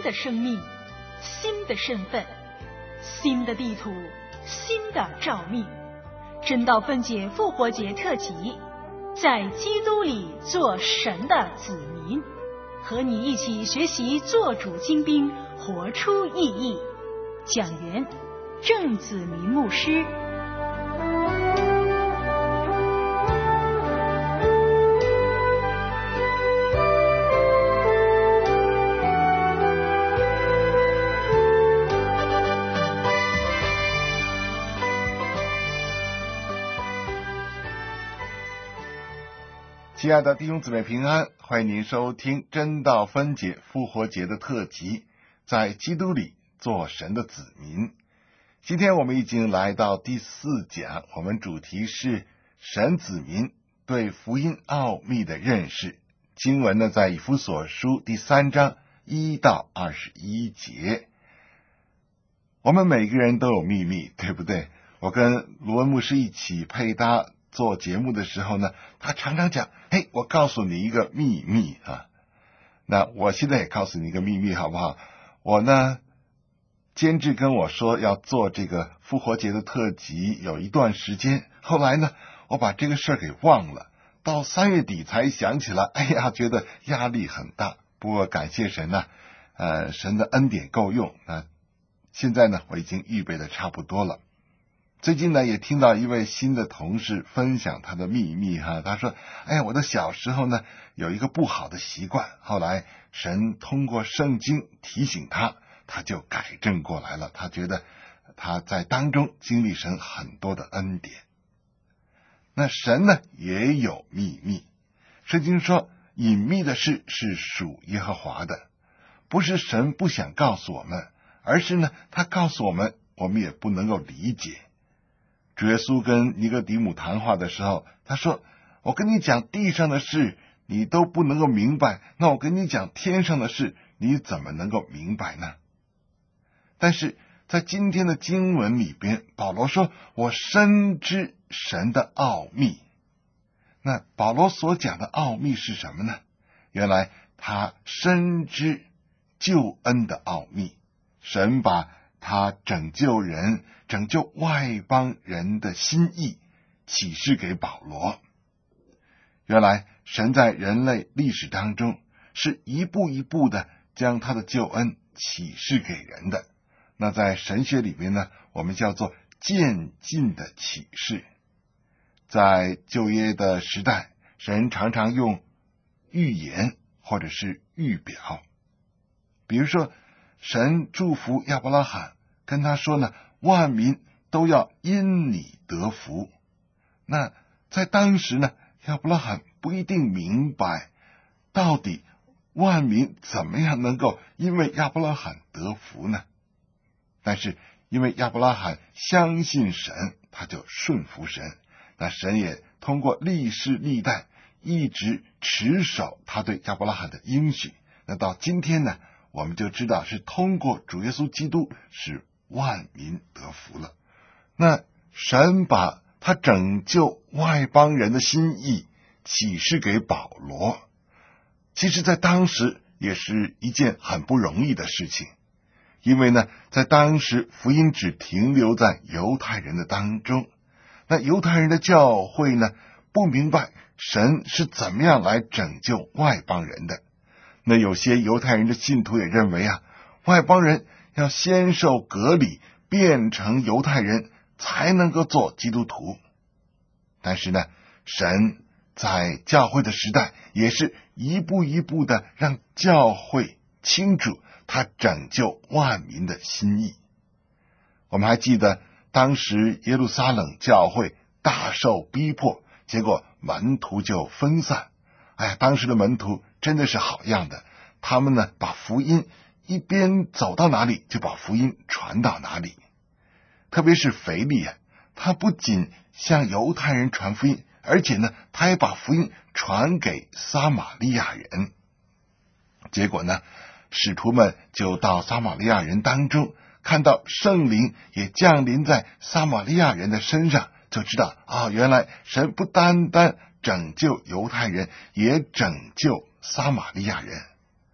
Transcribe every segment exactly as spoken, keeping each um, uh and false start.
的生命，新的身份，新的地图，新的召命。真道分解复活节特辑，在基督里做神的子民，和你一起学习做主精兵，活出意义。讲员郑子明牧师。 亲爱的弟兄姊妹平安，欢迎您收听真道分解复活节的特辑，在基督里做神的子民。今天我们已经来到第四讲，我们主题是神子民对福音奥秘的认识。经文呢，在以弗所书第三章一到二十一节。我们每个人都有秘密，对不对？我跟卢文牧师一起配搭做节目的时候呢，他常常讲，嘿，我告诉你一个秘密啊。那我现在也告诉你一个秘密好不好？我呢，监制跟我说要做这个复活节的特辑有一段时间，后来呢，我把这个事儿给忘了，到三月底才想起来，哎呀，觉得压力很大。不过感谢神呢、啊，呃，神的恩典够用啊。现在呢，我已经预备的差不多了。最近呢，也听到一位新的同事分享他的秘密哈，他说，哎呀，我的小时候呢有一个不好的习惯，后来神通过圣经提醒他，他就改正过来了，他觉得他在当中经历神很多的恩典。那神呢也有秘密，圣经说隐秘的事是属耶和华的，不是神不想告诉我们，而是呢他告诉我们，我们也不能够理解。主耶稣跟尼哥底母谈话的时候，他说，我跟你讲地上的事你都不能够明白，那我跟你讲天上的事你怎么能够明白呢？但是在今天的经文里边，保罗说，我深知神的奥秘。那保罗所讲的奥秘是什么呢？原来他深知救恩的奥秘，神把他拯救人拯救外邦人的心意启示给保罗。原来神在人类历史当中是一步一步的将他的救恩启示给人的，那在神学里面呢，我们叫做渐进的启示。在旧约的时代，神常常用预言或者是预表，比如说神祝福亚伯拉罕，跟他说呢，万民都要因你得福。那在当时呢，亚伯拉罕不一定明白到底万民怎么样能够因为亚伯拉罕得福呢？但是因为亚伯拉罕相信神，他就顺服神，那神也通过历世历代一直持守他对亚伯拉罕的应许。那到今天呢，我们就知道是通过主耶稣基督使万民得福了。那神把他拯救外邦人的心意启示给保罗，其实在当时也是一件很不容易的事情，因为呢，在当时福音只停留在犹太人的当中，那犹太人的教会呢，不明白神是怎么样来拯救外邦人的。那有些犹太人的信徒也认为啊，外邦人要先受割礼，变成犹太人才能够做基督徒。但是呢，神在教会的时代也是一步一步的让教会清楚他拯救万民的心意。我们还记得当时耶路撒冷教会大受逼迫，结果门徒就分散。哎呀，当时的门徒真的是好样的，他们呢把福音一边走到哪里就把福音传到哪里。特别是腓利啊，他不仅向犹太人传福音，而且呢他也把福音传给撒玛利亚人。结果呢，使徒们就到撒玛利亚人当中，看到圣灵也降临在撒玛利亚人的身上，就知道啊，原来神不单单拯救犹太人，也拯救撒玛利亚人。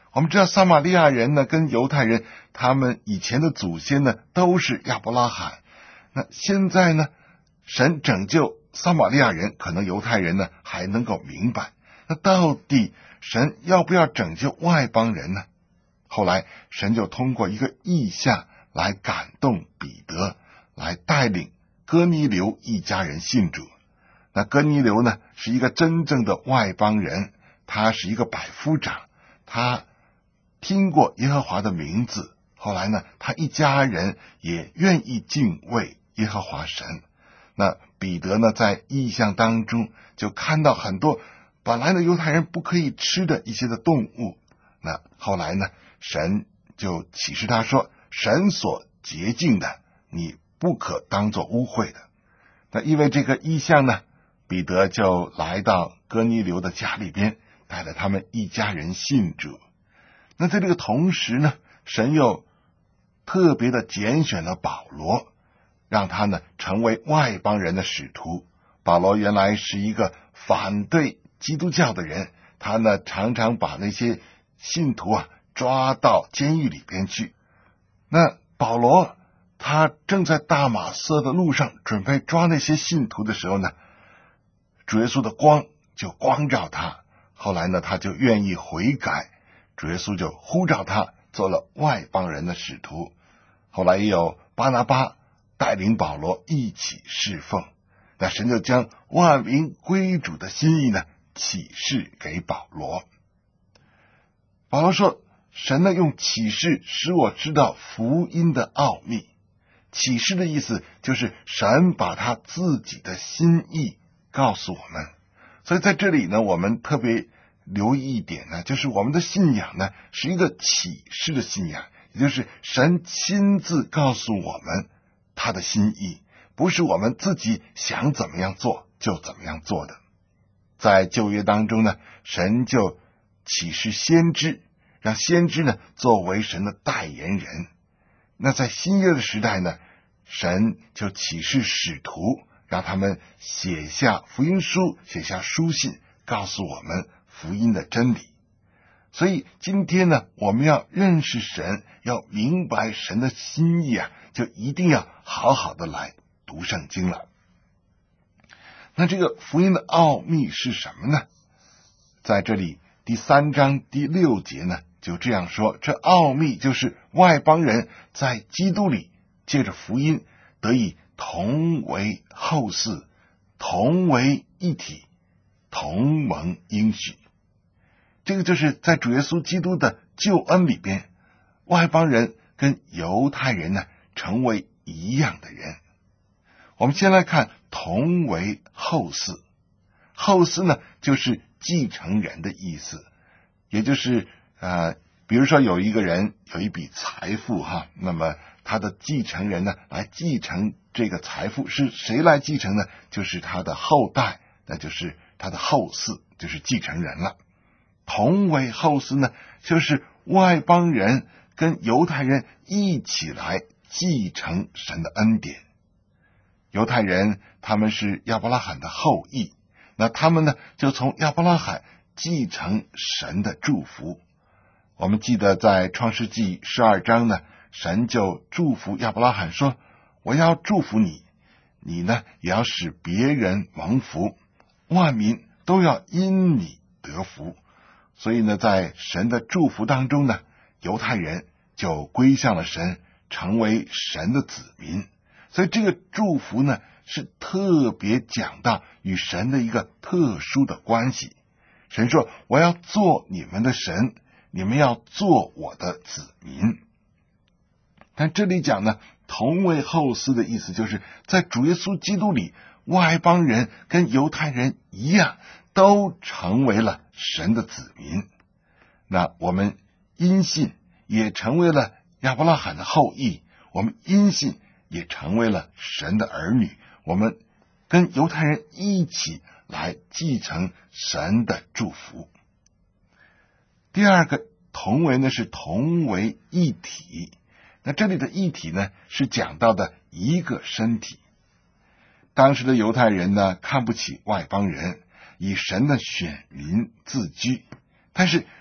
我们知道撒玛利亚人呢跟犹太人，他们以前的祖先呢都是亚伯拉罕。那现在呢，神拯救撒玛利亚人，可能犹太人呢还能够明白，那到底神要不要拯救外邦人呢？后来神就通过一个异象来感动彼得，来带领哥尼流一家人信主。那哥尼流呢是一个真正的外邦人，他是一个百夫长，他听过耶和华的名字，后来呢他一家人也愿意敬畏耶和华神。那彼得呢在异象当中就看到很多本来的犹太人不可以吃的一些的动物，那后来呢神就启示他说，神所洁净的你不可当作污秽的。那因为这个异象呢，彼得就来到哥尼流的家里边，带了他们一家人信主。那在这个同时呢，神又特别的拣选了保罗，让他呢成为外邦人的使徒。保罗原来是一个反对基督教的人，他呢常常把那些信徒啊抓到监狱里边去。那保罗他正在大马色的路上准备抓那些信徒的时候呢，主耶稣的光就光照他，后来呢他就愿意悔改，主耶稣就呼召他做了外邦人的使徒。后来也有巴拿巴带领保罗一起侍奉，那神就将万民归主的心意呢启示给保罗。保罗说，神呢用启示使我知道福音的奥秘。启示的意思就是神把他自己的心意告诉我们。所以在这里呢，我们特别留意一点呢，就是我们的信仰呢是一个启示的信仰，也就是神亲自告诉我们他的心意，不是我们自己想怎么样做就怎么样做的。在旧约当中呢，神就启示先知，让先知呢作为神的代言人。那在新约的时代呢，神就启示使徒，让他们写下福音书，写下书信，告诉我们福音的真理。所以今天呢，我们要认识神，要明白神的心意啊，就一定要好好的来读圣经了。那这个福音的奥秘是什么呢？在这里第三章第六节呢就这样说，这奥秘就是外邦人在基督里借着福音得以同为后嗣，同为一体，同蒙应许。这个就是在主耶稣基督的救恩里边，外邦人跟犹太人呢成为一样的人。我们先来看同为后嗣。后嗣呢就是继承人的意思，也就是呃，比如说有一个人有一笔财富哈，那么他的继承人呢来继承这个财富，是谁来继承呢？就是他的后代，那就是他的后嗣，就是继承人了。同为后嗣呢，就是外邦人跟犹太人一起来继承神的恩典。犹太人他们是亚伯拉罕的后裔，那他们呢就从亚伯拉罕继承神的祝福。我们记得在创世纪十二章呢，神就祝福亚伯拉罕说，我要祝福你，你呢也要使别人蒙福，万民都要因你得福。所以呢，在神的祝福当中呢，犹太人就归向了神，成为神的子民。所以这个祝福呢是特别讲到与神的一个特殊的关系。神说，我要做你们的神，你们要做我的子民。但这里讲呢，同为后嗣的意思就是在主耶稣基督里，外邦人跟犹太人一样，都成为了神的子民。那我们因信也成为了亚伯拉罕的后裔，我们因信也成为了神的儿女，我们跟犹太人一起来继承神的祝福。第二个同为呢是同为一体，那这里的一体呢是讲到的一个身体。当时的犹太人呢看不起外邦人，以神的选民自居，但是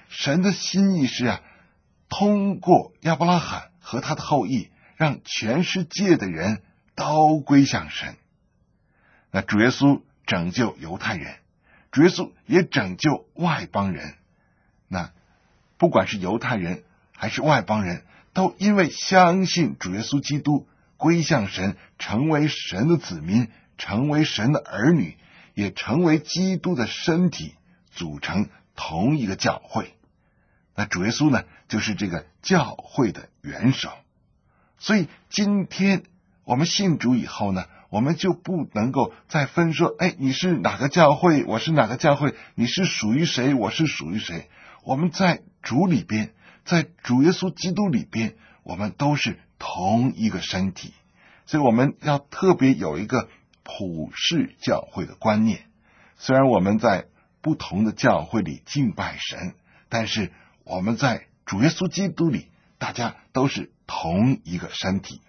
神的心意是啊，通过亚伯拉罕和他的后裔，让全世界的人都归向神。那主耶稣拯救犹太人，主耶稣也拯救外邦人。那不管是犹太人还是外邦人，都因为相信主耶稣基督，归向神，成为神的子民，成为神的儿女，也成为基督的身体，组成同一个教会。那主耶稣呢，就是这个教会的元首。所以今天我们信主以后呢，我们就不能够再分说，哎，你是哪个教会，我是哪个教会，你是属于谁，我是属于谁。我们在主里边，在主耶稣基督里边，我们都是同一个身体。所以我们要特别有一个普世教会的观念。虽然我们在不同的教会里敬拜神，但是我们在主耶稣基督里，大家都是同一个身体。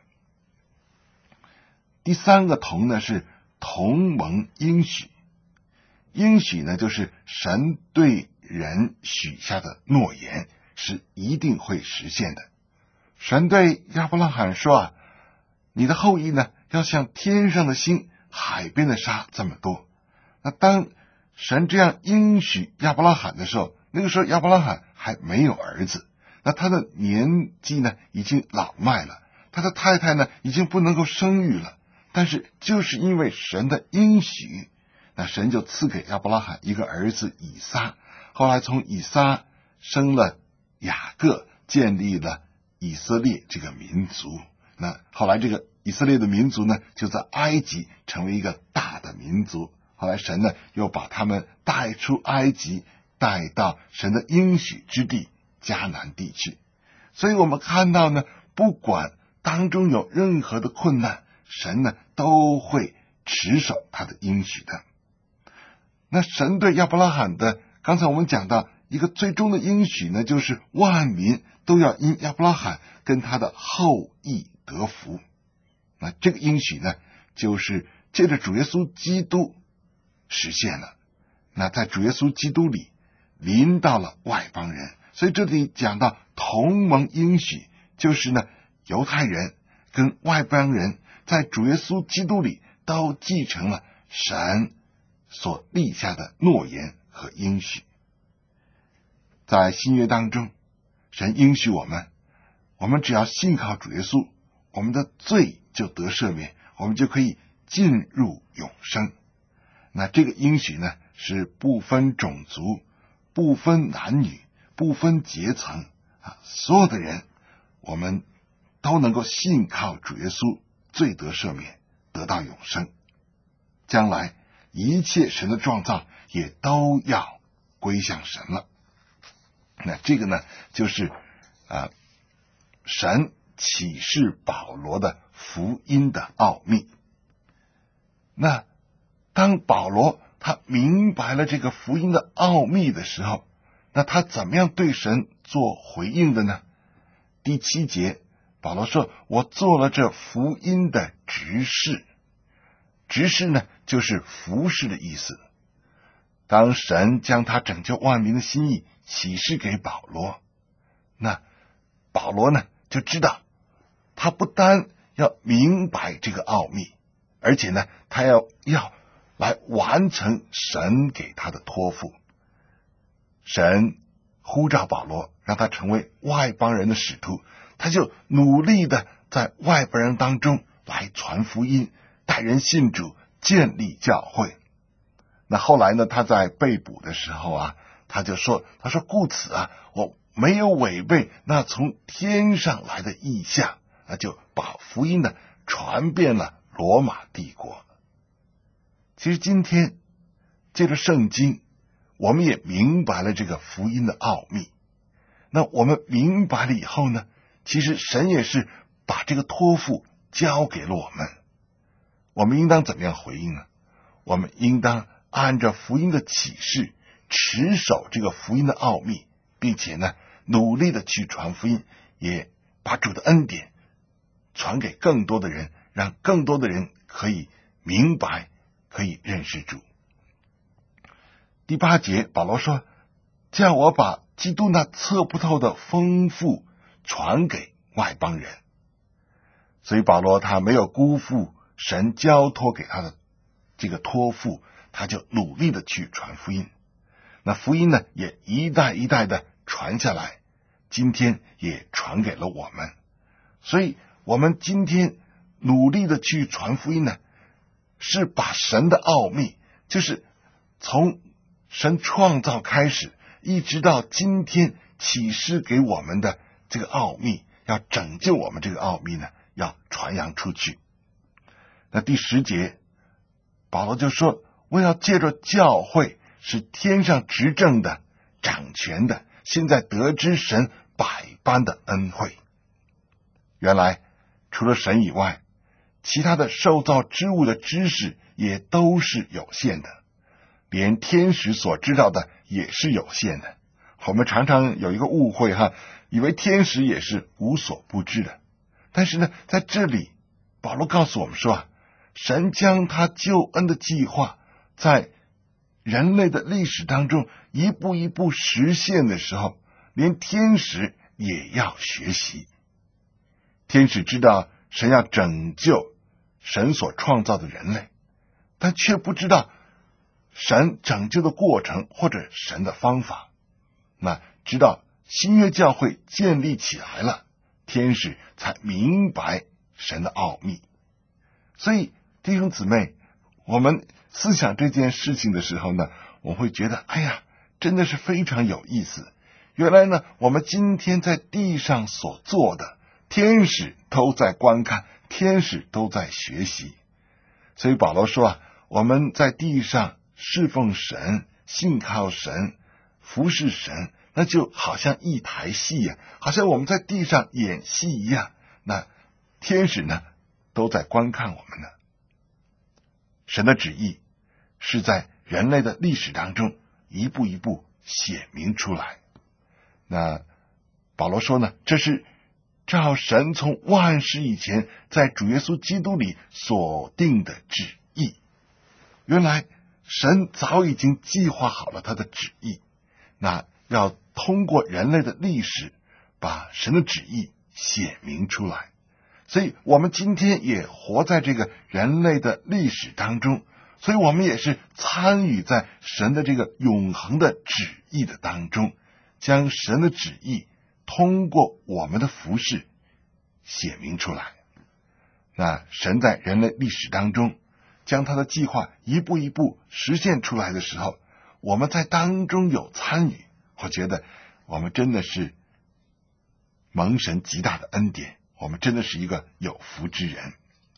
第三个同呢，是同盟应许。应许呢，就是神对人许下的诺言，是一定会实现的。神对亚伯拉罕说啊，你的后裔呢，要像天上的星，海边的沙这么多。那当神这样应许亚伯拉罕的时候，那个时候亚伯拉罕还没有儿子，那他的年纪呢已经老迈了，他的太太呢已经不能够生育了。但是就是因为神的应许，那神就赐给亚伯拉罕一个儿子以撒，后来从以撒生了雅各，建立了以色列这个民族。那后来这个以色列的民族呢，就在埃及成为一个大的民族。后来神呢又把他们带出埃及，带到神的应许之地迦南地区。所以我们看到呢，不管当中有任何的困难，神呢都会持守他的应许的。那神对亚伯拉罕的，刚才我们讲到一个最终的应许呢，就是万民都要因亚伯拉罕跟他的后裔得福。那这个应许呢，就是借着主耶稣基督实现了。那在主耶稣基督里临到了外邦人，所以这里讲到同盟应许，就是呢犹太人跟外邦人在主耶稣基督里都继承了神所立下的诺言和应许。在新约当中，神应许我们，我们只要信靠主耶稣，我们的罪就得赦免，我们就可以进入永生。那这个应许呢，是不分种族，不分男女，不分阶层啊，所有的人我们都能够信靠主耶稣，罪得赦免，得到永生。将来一切神的创造也都要归向神了。那这个呢，就是啊、呃，神启示保罗的福音的奥秘。那当保罗他明白了这个福音的奥秘的时候，那他怎么样对神做回应的呢？第七节保罗说，我做了这福音的执事。执事呢，就是服侍的意思。当神将他拯救万民的心意启示给保罗，那保罗呢就知道，他不单要明白这个奥秘，而且呢他要要来完成神给他的托付。神呼召保罗，让他成为外邦人的使徒，他就努力的在外邦人当中来传福音，带人信主，建立教会。那后来呢，他在被捕的时候啊，他就说，他说故此啊，我没有违背那从天上来的异象，那就把福音呢传遍了罗马帝国。其实今天借着圣经，我们也明白了这个福音的奥秘。那我们明白了以后呢，其实神也是把这个托付交给了我们。我们应当怎么样回应呢？我们应当按照福音的启示，持守这个福音的奥秘，并且呢努力的去传福音，也把主的恩典传给更多的人，让更多的人可以明白，可以认识主。第八节保罗说，叫我把基督那测不透的丰富传给外邦人。所以保罗他没有辜负神交托给他的这个托付，他就努力的去传福音。那福音呢，也一代一代的传下来，今天也传给了我们。所以我们今天努力的去传福音呢，是把神的奥秘，就是从神创造开始一直到今天启示给我们的这个奥秘，要拯救我们这个奥秘呢，要传扬出去。那第十节保罗就说，我要借着教会是天上执政的掌权的，现在得知神百般的恩惠。原来除了神以外，其他的受造之物的知识也都是有限的，连天使所知道的也是有限的。我们常常有一个误会哈，以为天使也是无所不知的。但是呢，在这里保罗告诉我们说啊，神将他救恩的计划在人类的历史当中一步一步实现的时候，连天使也要学习。天使知道神要拯救神所创造的人类，但却不知道神拯救的过程或者神的方法。那直到新约教会建立起来了，天使才明白神的奥秘。所以弟兄姊妹，我们思想这件事情的时候呢，我会觉得哎呀，真的是非常有意思。原来呢，我们今天在地上所做的，天使都在观看，天使都在学习。所以保罗说啊，我们在地上侍奉神，信靠神，服侍神，那就好像一台戏呀、啊，好像我们在地上演戏一样。那天使呢，都在观看我们呢。神的旨意是在人类的历史当中一步一步显明出来。那保罗说呢，这是照神从万事以前在主耶稣基督里所定的旨意。原来神早已经计划好了他的旨意，那要通过人类的历史把神的旨意显明出来。所以我们今天也活在这个人类的历史当中，所以我们也是参与在神的这个永恒的旨意的当中，将神的旨意通过我们的服事写明出来。那神在人类历史当中将他的计划一步一步实现出来的时候，我们在当中有参与，我觉得我们真的是蒙神极大的恩典，我们真的是一个有福之人。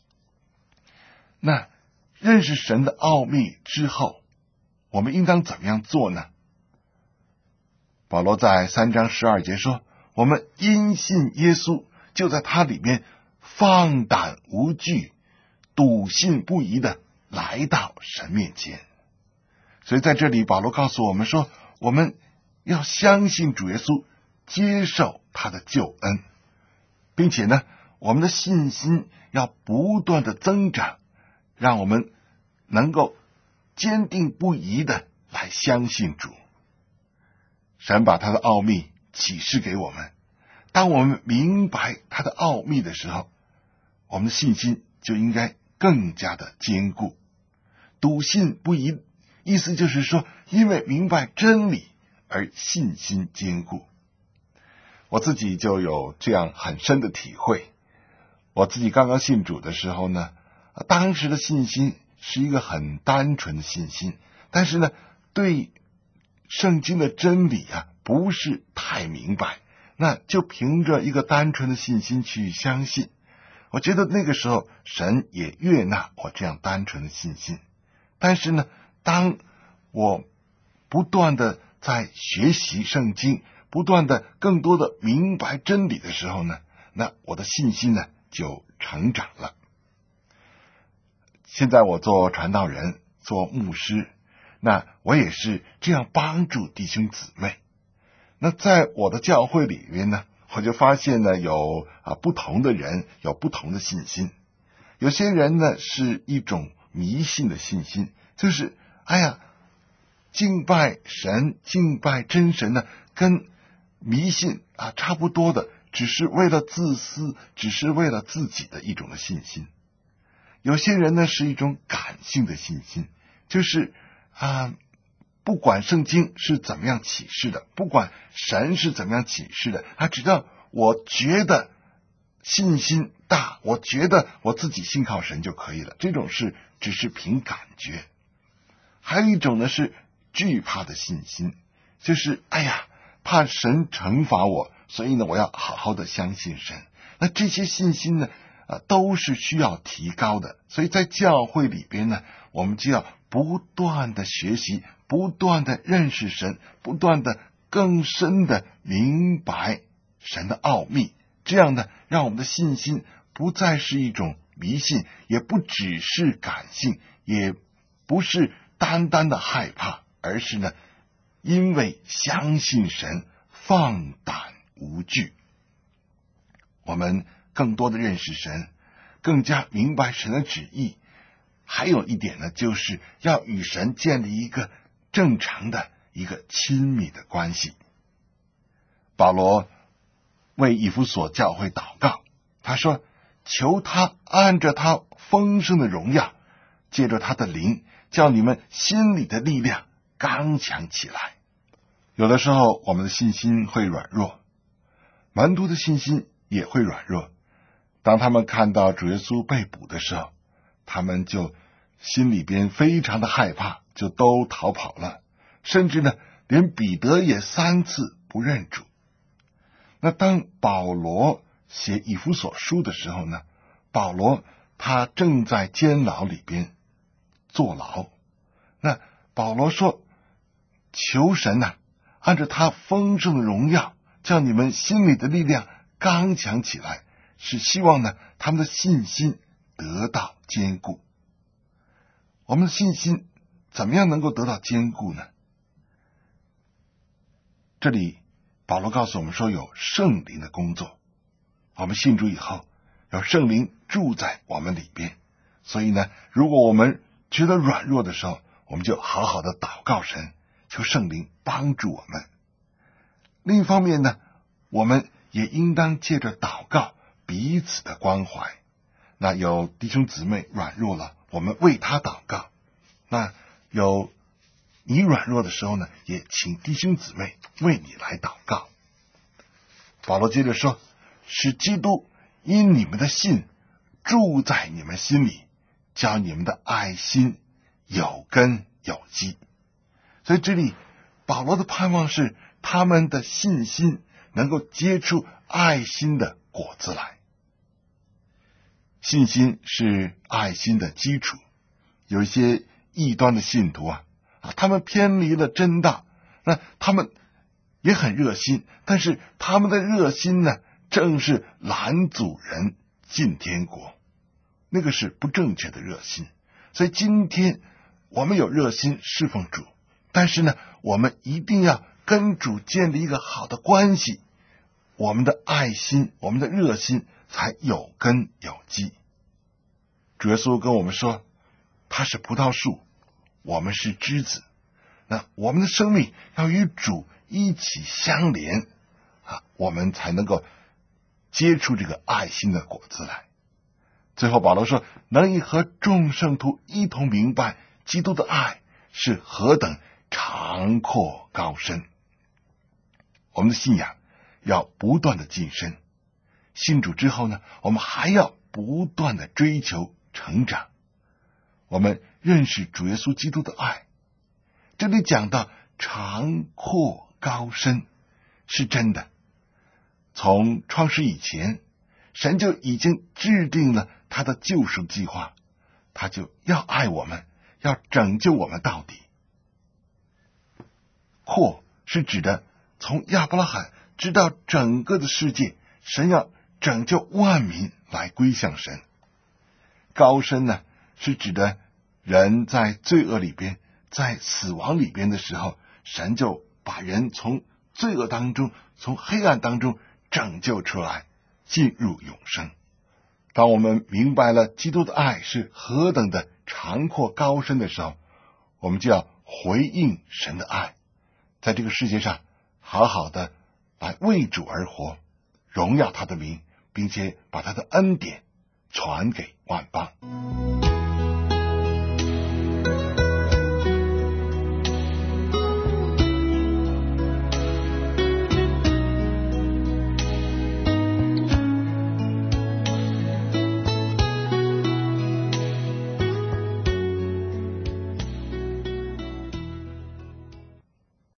那认识神的奥秘之后，我们应当怎么样做呢？保罗在三章十二节说，我们因信耶稣，就在他里面放胆无惧，笃信不疑的来到神面前。所以在这里保罗告诉我们说，我们要相信主耶稣，接受他的救恩，并且呢，我们的信心要不断的增长，让我们能够坚定不移的来相信主。神把他的奥秘启示给我们，当我们明白他的奥秘的时候，我们的信心就应该更加的坚固。笃信不疑，意思就是说，因为明白真理而信心坚固。我自己就有这样很深的体会。我自己刚刚信主的时候呢，当时的信心是一个很单纯的信心，但是呢，对圣经的真理啊不是太明白，那就凭着一个单纯的信心去相信。我觉得那个时候神也悦纳我这样单纯的信心。但是呢，当我不断的在学习圣经，不断的更多的明白真理的时候呢，那我的信心呢就成长了。现在我做传道人，做牧师，那我也是这样帮助弟兄姊妹。那在我的教会里面呢，我就发现呢有啊不同的人有不同的信心。有些人呢是一种迷信的信心，就是哎呀，敬拜神敬拜真神呢跟迷信啊，差不多的只是为了自私，只是为了自己的一种的信心。有些人呢是一种感性的信心，就是啊，不管圣经是怎么样启示的，不管神是怎么样启示的，他只要我觉得信心大，我觉得我自己信靠神就可以了，这种是只是凭感觉。还有一种呢是惧怕的信心，就是哎呀，怕神惩罚我，所以呢我要好好的相信神。那这些信心呢啊，都是需要提高的。所以在教会里边呢，我们就要不断的学习，不断的认识神，不断的更深的明白神的奥秘，这样呢让我们的信心不再是一种迷信，也不只是感性，也不是单单的害怕，而是呢因为相信神，放胆无惧。我们更多的认识神，更加明白神的旨意。还有一点呢，就是要与神建立一个正常的一个亲密的关系。保罗为以弗所教会祷告，他说求他按着他丰盛的荣耀，借着他的灵，叫你们心里的力量刚强起来。有的时候我们的信心会软弱，门徒的信心也会软弱。当他们看到主耶稣被捕的时候，他们就心里边非常的害怕，就都逃跑了，甚至呢连彼得也三次不认主。那当保罗写以弗所书的时候呢，保罗他正在监牢里边坐牢。那保罗说求神呐、啊，按照他丰盛的荣耀，叫你们心里的力量刚强起来，是希望呢他们的信心得到坚固。我们的信心怎么样能够得到坚固呢？这里保罗告诉我们说有圣灵的工作，我们信主以后有圣灵住在我们里边，所以呢如果我们觉得软弱的时候，我们就好好的祷告神，求圣灵帮助我们。另一方面呢，我们也应当借着祷告彼此的关怀。那有弟兄姊妹软弱了，我们为他祷告。那有你软弱的时候呢，也请弟兄姊妹为你来祷告。保罗接着说，使基督因你们的信住在你们心里，叫你们的爱心有根有基。所以这里保罗的盼望是他们的信心能够结出爱心的果子来。信心是爱心的基础。有一些异端的信徒啊，啊，他们偏离了真道，那他们也很热心，但是他们的热心呢，正是拦阻人进天国，那个是不正确的热心。所以今天我们有热心侍奉主，但是呢，我们一定要跟主建立一个好的关系，我们的爱心，我们的热心才有根有基。主耶稣跟我们说，他是葡萄树，我们是枝子，那我们的生命要与主一起相连啊，我们才能够结出这个爱心的果子来。最后保罗说，能以和众圣徒一同明白基督的爱是何等长阔高深。我们的信仰要不断的晋升，信主之后呢，我们还要不断的追求成长。我们认识主耶稣基督的爱，这里讲到长阔高深是真的。从创世以前，神就已经制定了他的救赎计划，他就要爱我们，要拯救我们到底。阔是指的从亚伯拉罕直到整个的世界，神要拯救万民来归向神。高深呢，是指的人在罪恶里边，在死亡里边的时候，神就把人从罪恶当中，从黑暗当中拯救出来，进入永生。当我们明白了基督的爱是何等的长阔高深的时候，我们就要回应神的爱，在这个世界上好好的来为主而活，荣耀他的名，并且把他的恩典传给万邦。